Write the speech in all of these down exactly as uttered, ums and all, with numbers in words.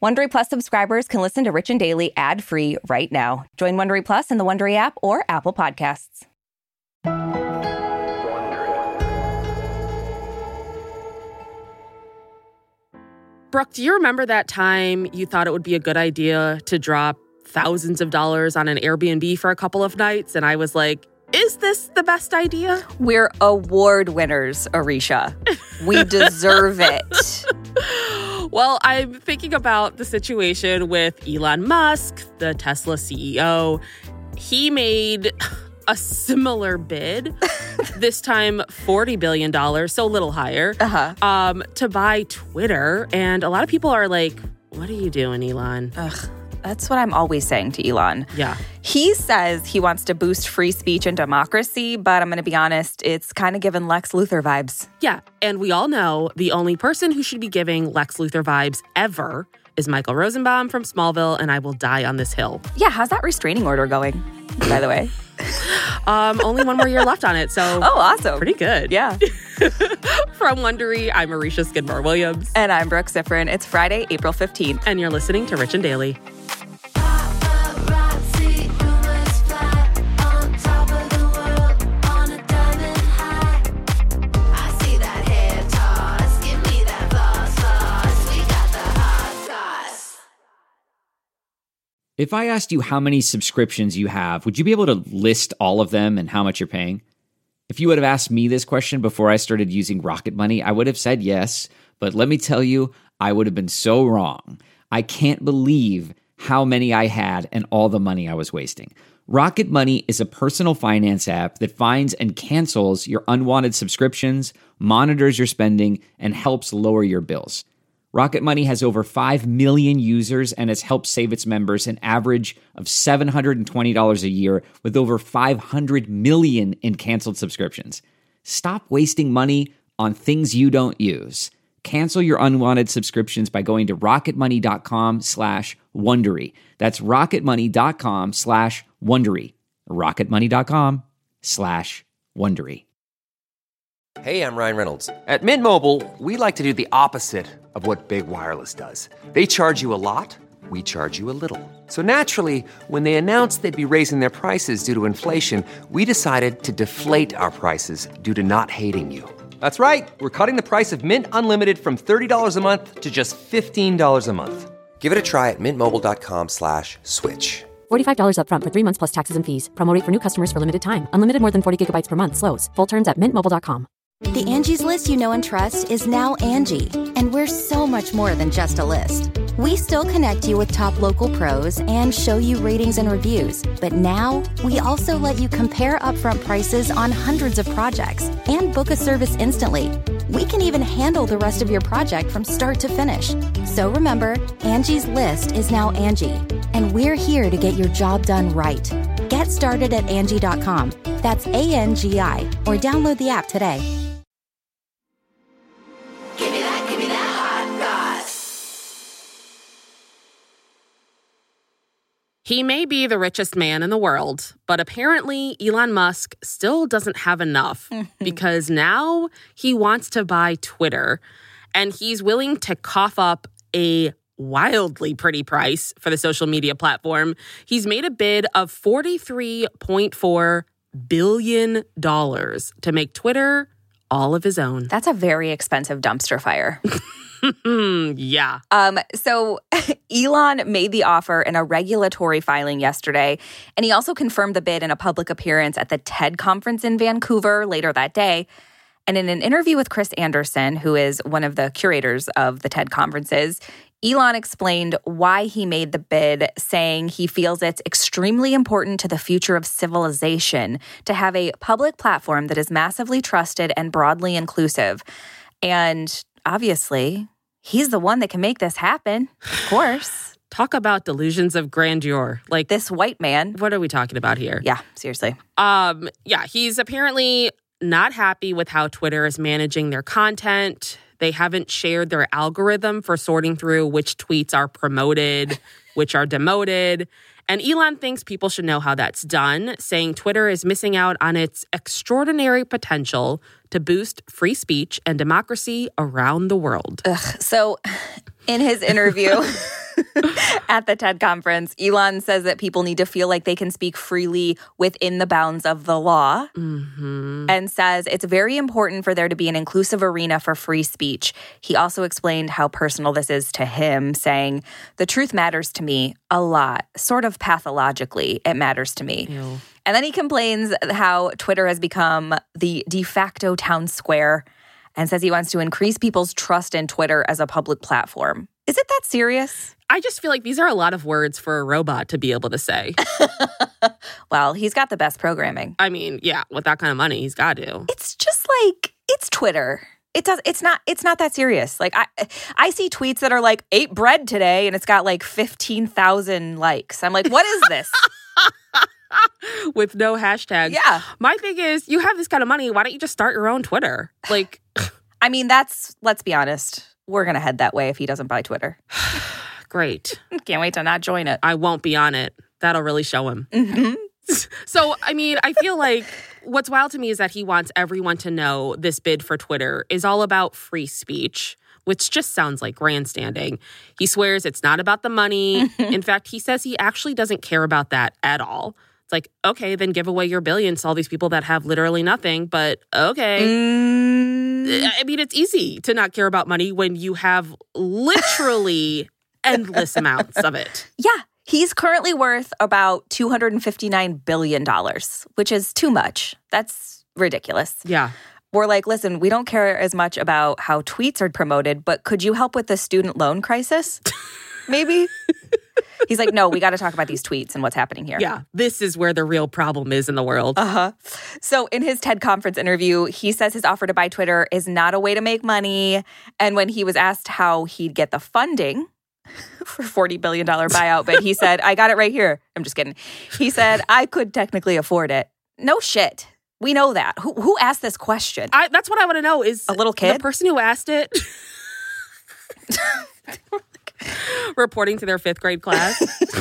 Wondery Plus subscribers can listen to Rich and Daily ad-free right now. Join Wondery Plus in the Wondery app or Apple Podcasts. Brooke, do you remember that time you thought it would be a good idea to drop thousands of dollars on an Airbnb for a couple of nights? And I was like, is this the best idea? We're award winners, Arisha. We deserve it. Well, I'm thinking about the situation with Elon Musk, the Tesla C E O. He made a similar bid, this time forty billion dollars, so a little higher, uh-huh. um, to buy Twitter. And a lot of people are like, what are you doing, Elon? Ugh, that's what I'm always saying to Elon. Yeah. He says he wants to boost free speech and democracy, but I'm going to be honest, it's kind of giving Lex Luthor vibes. Yeah, and we all know the only person who should be giving Lex Luthor vibes ever is Michael Rosenbaum from Smallville, and I will die on this hill. Yeah, how's that restraining order going, by the way? um, only one more year left on it, so oh, awesome. Pretty good. Yeah. From Wondery, I'm Arisha Skidmore-Williams. And I'm Brooke Siffrin. It's Friday, April fifteenth. And you're listening to Rich and Daily. If I asked you how many subscriptions you have, would you be able to list all of them and how much you're paying? If you would have asked me this question before I started using Rocket Money, I would have said yes, but let me tell you, I would have been so wrong. I can't believe how many I had and all the money I was wasting. Rocket Money is a personal finance app that finds and cancels your unwanted subscriptions, monitors your spending, and helps lower your bills. Rocket Money has over five million users and has helped save its members an average of seven hundred twenty dollars a year with over five hundred million in canceled subscriptions. Stop wasting money on things you don't use. Cancel your unwanted subscriptions by going to rocketmoney.com slash Wondery. That's rocketmoney.com slash Wondery. rocketmoney.com slash Wondery. Hey, I'm Ryan Reynolds. At Mint Mobile, we like to do the opposite of what Big Wireless does. They charge you a lot, we charge you a little. So naturally, when they announced they'd be raising their prices due to inflation, we decided to deflate our prices due to not hating you. That's right. We're cutting the price of Mint Unlimited from thirty dollars a month to just fifteen dollars a month. Give it a try at mintmobile.com slash switch. forty-five dollars up front for three months plus taxes and fees. Promo rate for new customers for limited time. Unlimited more than forty gigabytes per month slows. Full terms at mint mobile dot com. The Angie's List you know and trust is now Angie, and we're so much more than just a list. We still connect you with top local pros and show you ratings and reviews, but now we also let you compare upfront prices on hundreds of projects and book a service instantly. We can even handle the rest of your project from start to finish. So remember, Angie's List is now Angie, and we're here to get your job done right. Get started at Angie dot com. That's A N G I, or download the app today. Give me that, give me that hot goss. He may be the richest man in the world, but apparently Elon Musk still doesn't have enough because now he wants to buy Twitter, and he's willing to cough up a wildly pretty price for the social media platform. He's made a bid of forty-three point four billion dollars to make Twitter all of his own. That's a very expensive dumpster fire. Yeah. Um, so Elon made the offer in a regulatory filing yesterday, and he also confirmed the bid in a public appearance at the TED conference in Vancouver later that day. And in an interview with Chris Anderson, who is one of the curators of the TED conferences, Elon explained why he made the bid, saying he feels it's extremely important to the future of civilization to have a public platform that is massively trusted and broadly inclusive. And obviously, he's the one that can make this happen, of course. Talk about delusions of grandeur. Like, this white man. What are we talking about here? Yeah, seriously. Um, yeah, he's apparently not happy with how Twitter is managing their content. They haven't shared their algorithm for sorting through which tweets are promoted, which are demoted. And Elon thinks people should know how that's done, saying Twitter is missing out on its extraordinary potential to boost free speech and democracy around the world. Ugh. So in his interview, At the TED conference, Elon says that people need to feel like they can speak freely within the bounds of the law, mm-hmm. and says it's very important for there to be an inclusive arena for free speech. He also explained how personal this is to him, saying, "The truth matters to me a lot, sort of pathologically, it matters to me." Ew. And then he complains how Twitter has become the de facto town square and says he wants to increase people's trust in Twitter as a public platform. Is it that serious? I just feel like these are a lot of words for a robot to be able to say. Well, he's got the best programming. I mean, yeah, with that kind of money, he's got to. It's just like, it's Twitter. It does. It's not. It's not that serious. Like I, I see tweets that are like ate bread today, and it's got like fifteen thousand likes. I'm like, what is this? With no hashtags. Yeah. My thing is, you have this kind of money. Why don't you just start your own Twitter? Like, I mean, that's. Let's be honest. We're gonna head that way if he doesn't buy Twitter. Great. Can't wait to not join it. I won't be on it. That'll really show him. Mm-hmm. So, I mean, I feel like what's wild to me is that he wants everyone to know this bid for Twitter is all about free speech, which just sounds like grandstanding. He swears it's not about the money. In fact, he says he actually doesn't care about that at all. It's like, okay, then give away your billions to all these people that have literally nothing, but okay. Mm. I mean, it's easy to not care about money when you have literally endless amounts of it. Yeah. He's currently worth about two hundred fifty-nine billion dollars, which is too much. That's ridiculous. Yeah. We're like, listen, we don't care as much about how tweets are promoted, but could you help with the student loan crisis? Maybe? He's like, no, we got to talk about these tweets and what's happening here. Yeah, this is where the real problem is in the world. Uh-huh. So in his TED conference interview, he says his offer to buy Twitter is not a way to make money. And when he was asked how he'd get the funding for forty billion dollars buyout bid, he said, I got it right here. I'm just kidding. He said, I could technically afford it. No shit. We know that. Who who asked this question? I, that's what I want to know is a little kid? The person who asked it reporting to their fifth grade class.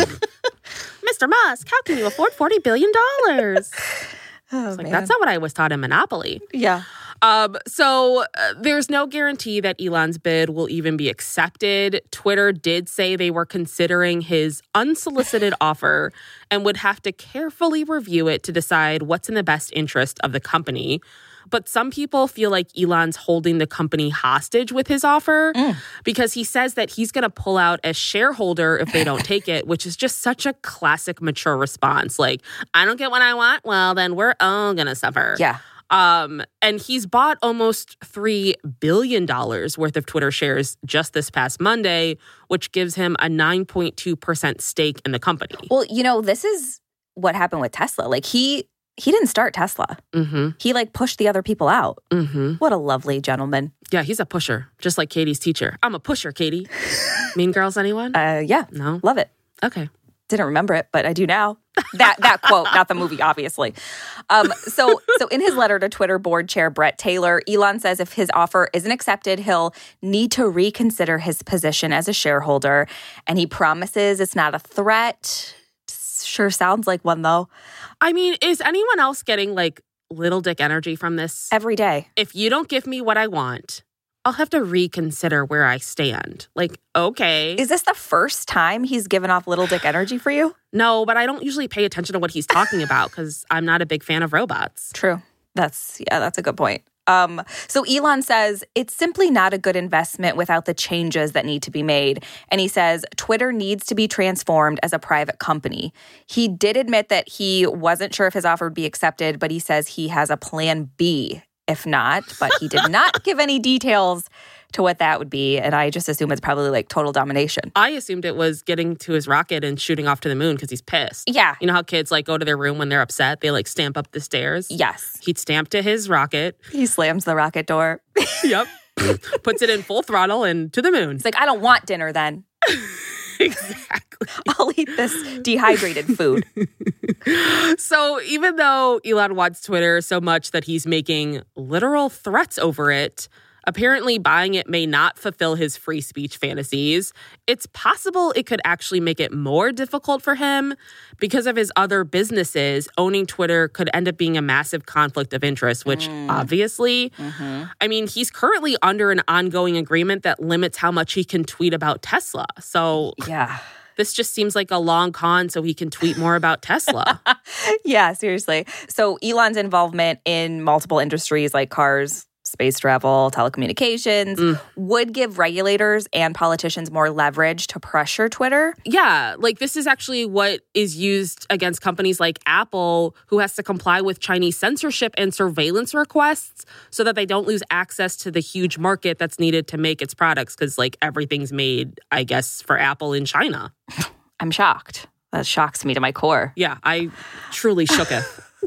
Mister Musk, how can you afford forty billion dollars? Oh, like, man. that's not what I was taught in Monopoly. Yeah. Um, so uh, there's no guarantee that Elon's bid will even be accepted. Twitter did say they were considering his unsolicited offer and would have to carefully review it to decide what's in the best interest of the company. But some people feel like Elon's holding the company hostage with his offer mm. because he says that he's going to pull out as shareholder if they don't take it, which is just such a classic mature response. Like, I don't get what I want. Well, then we're all going to suffer. Yeah. Um, and he's bought almost three billion dollars worth of Twitter shares just this past Monday, which gives him a nine point two percent stake in the company. Well, you know, this is what happened with Tesla. Like, he he didn't start Tesla. Mm-hmm. He, like, pushed the other people out. Mm-hmm. What a lovely gentleman. Yeah, he's a pusher, just like Katie's teacher. I'm a pusher, Katie. Mean Girls, anyone? Uh, yeah. No? Love it. Okay. Didn't remember it, but I do now. That that quote, not the movie, obviously. Um, so, so in his letter to Twitter board chair Brett Taylor, Elon says if his offer isn't accepted, he'll need to reconsider his position as a shareholder. And he promises it's not a threat. Sure sounds like one, though. I mean, is anyone else getting, like, little dick energy from this? Every day. If you don't give me what I want, I'll have to reconsider where I stand. Like, okay. Is this the first time he's given off little dick energy for you? No, but I don't usually pay attention to what he's talking about because I'm not a big fan of robots. True. That's, yeah, that's a good point. Um, so Elon says it's simply not a good investment without the changes that need to be made. And he says Twitter needs to be transformed as a private company. He did admit that he wasn't sure if his offer would be accepted, but he says he has a plan B if not, but he did not give any details to what that would be. And I just assume it's probably like total domination. I assumed it was getting to his rocket and shooting off to the moon because he's pissed. Yeah. You know how kids like go to their room when they're upset? They like stamp up the stairs? Yes. He'd stamp to his rocket. He slams the rocket door. Yep. Puts it in full throttle and to the moon. It's like, I don't want dinner then. Exactly. I'll eat this dehydrated food. So even though Elon wants Twitter so much that he's making literal threats over it, Apparently, buying it may not fulfill his free speech fantasies. It's possible it could actually make it more difficult for him. Because of his other businesses, owning Twitter could end up being a massive conflict of interest, which mm. obviously, mm-hmm. I mean, he's currently under an ongoing agreement that limits how much he can tweet about Tesla. So yeah. This just seems like a long con so he can tweet more about Tesla. Yeah, seriously. So Elon's involvement in multiple industries like cars, space travel, telecommunications, mm. would give regulators and politicians more leverage to pressure Twitter. Yeah, like this is actually what is used against companies like Apple, who has to comply with Chinese censorship and surveillance requests so that they don't lose access to the huge market that's needed to make its products, because like everything's made, I guess, for Apple in China. I'm shocked. That shocks me to my core. Yeah, I truly shooketh.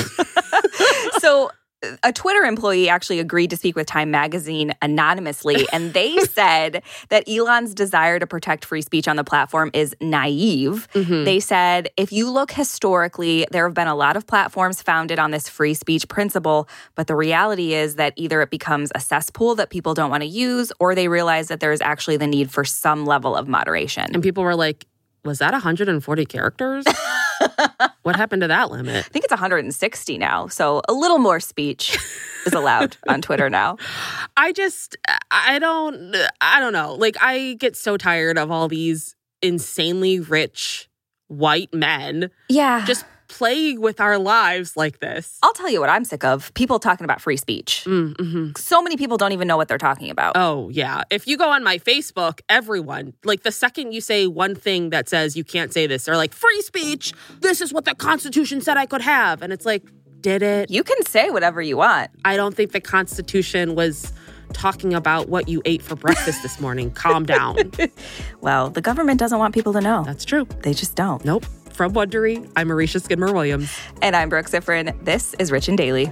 So a Twitter employee actually agreed to speak with Time Magazine anonymously, and they said that Elon's desire to protect free speech on the platform is naive. Mm-hmm. They said, if you look historically, there have been a lot of platforms founded on this free speech principle, but the reality is that either it becomes a cesspool that people don't want to use, or they realize that there is actually the need for some level of moderation. And people were like, was that one hundred forty characters? What happened to that limit? I think it's one hundred sixty now, so a little more speech is allowed on Twitter now. I just, I don't, I don't know. Like, I get so tired of all these insanely rich white men. Yeah. Just playing with our lives like this. I'll tell you what I'm sick of. People talking about free speech. Mm-hmm. So many people don't even know what they're talking about. Oh, yeah. If you go on my Facebook, everyone, like the second you say one thing that says you can't say this, they're like, free speech, this is what the Constitution said I could have. And it's like, did it? You can say whatever you want. I don't think the Constitution was talking about what you ate for breakfast this morning. Calm down. Well, the government doesn't want people to know. That's true. They just don't. Nope. From Wondery, I'm Marisha Skidmore-Williams. And I'm Brooke Siffrin. This is Rich and Daily.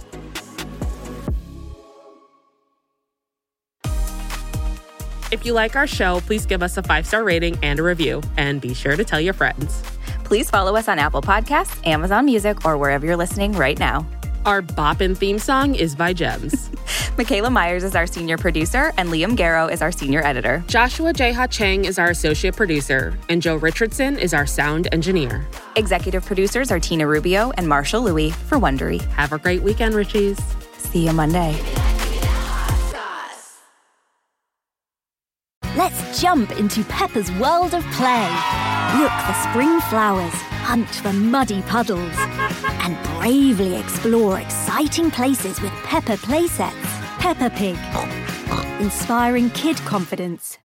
If you like our show, please give us a five-star rating and a review. And be sure to tell your friends. Please follow us on Apple Podcasts, Amazon Music, or wherever you're listening right now. Our boppin' theme song is by Gems. Michaela Myers is our senior producer, and Liam Garrow is our senior editor. Joshua Jeha Chang is our associate producer, and Joe Richardson is our sound engineer. Executive producers are Tina Rubio and Marshall Louie for Wondery. Have a great weekend, Richies. See you Monday. Let's jump into Peppa's world of play. Look for spring flowers, hunt for muddy puddles, and bravely explore exciting places with Peppa playsets. Peppa Pig, inspiring kid confidence.